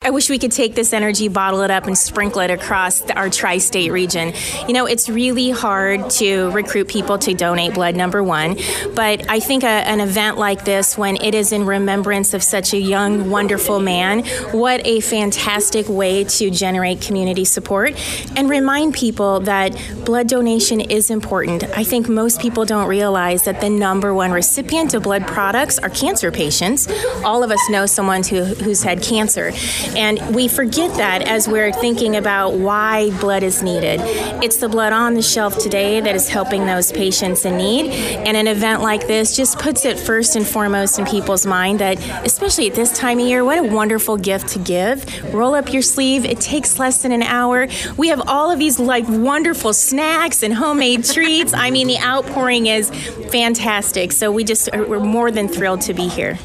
I wish we could take this energy, bottle it up, and sprinkle it across our tri-state region. You know, it's really hard to recruit people to donate blood, number one, but I think an event like this, when it is in remembrance of such a young, wonderful man, what a fantastic way to generate community support and remind people that blood donation is important. I think most people don't realize that the number one recipient of blood products are cancer patients. All of us know someone who's had cancer, and we forget that as we're thinking about why blood is needed. It's the blood on the shelf today that is helping those patients in need, and an event like this just puts it first and foremost in people's mind that, especially at this time of year, what a wonderful gift to give. Roll up your sleeve. It takes less than an hour. We have all of these like wonderful snacks and homemade treats. I mean, the outpouring is fantastic. So we're more than thrilled to be here.